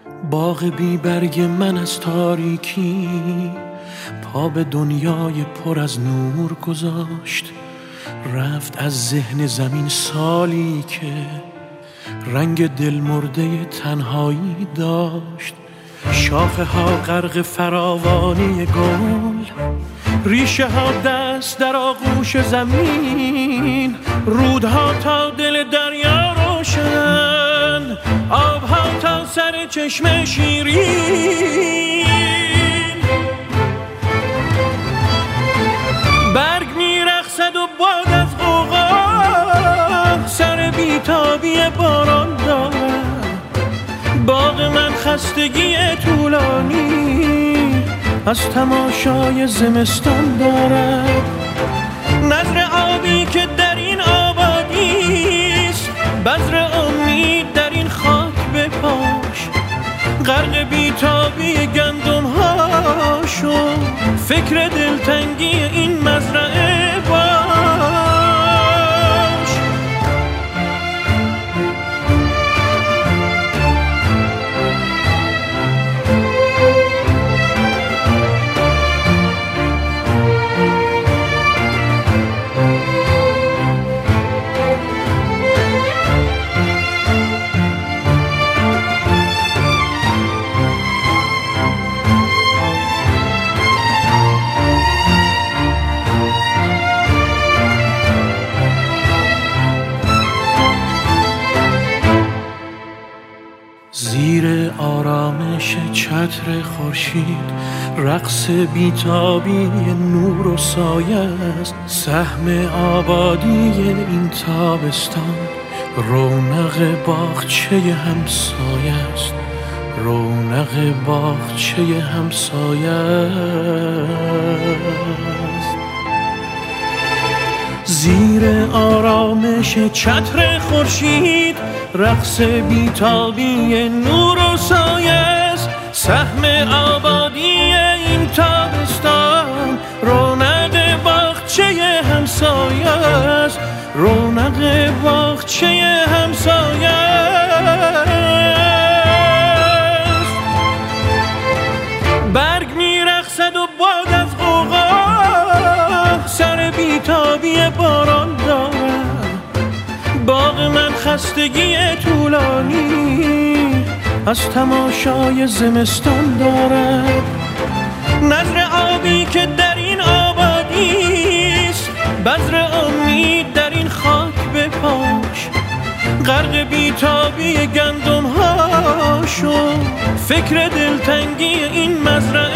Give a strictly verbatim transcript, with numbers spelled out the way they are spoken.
باغ بی برگ من از تاریکی پا به دنیای پر از نور گذاشت. رفت از ذهن زمین سالی که رنگ دلمرده تنهایی داشت. شاخه ها غرق فراوانی گل، ریشه ها دست در آغوش زمین، رودها تا دل دریا روشن، آبها تا سر چشم شیرین. برگ میرقصد و باد از غوغا سر بیتابی باران دارد. باغ من خستگی طولانی از تماشای زمستان دارد. نظر آبی که در این آبادیست، بذر امید در این خاک بپاش. غرق بیتابی گندم ها شو، فکر دلتنگی این مزرعه باش. زیر آرامش چتر خورشید رقص بیتابی نور و سایه است. سهم آبادی این تابستان رونق باغچه همسایه است. رونق باغچه همسایه است. زیر آرامش چتر خورشید رقص بیتابی نور و سایه است. سهم آبادی این تابستان رونق باغچه همسایه است. رونق باغچه همسایه است. برگ میرقصد و باد از غوغا سر بیتابی باران دارد. باغ من خستگی طولانی از تماشای زمستان دارد. نظر آبی که در این آبادیست، بذر امید در این خاک بپاش. غرق بیتابی گندم ها شو، فکر دلتنگی این مزرعه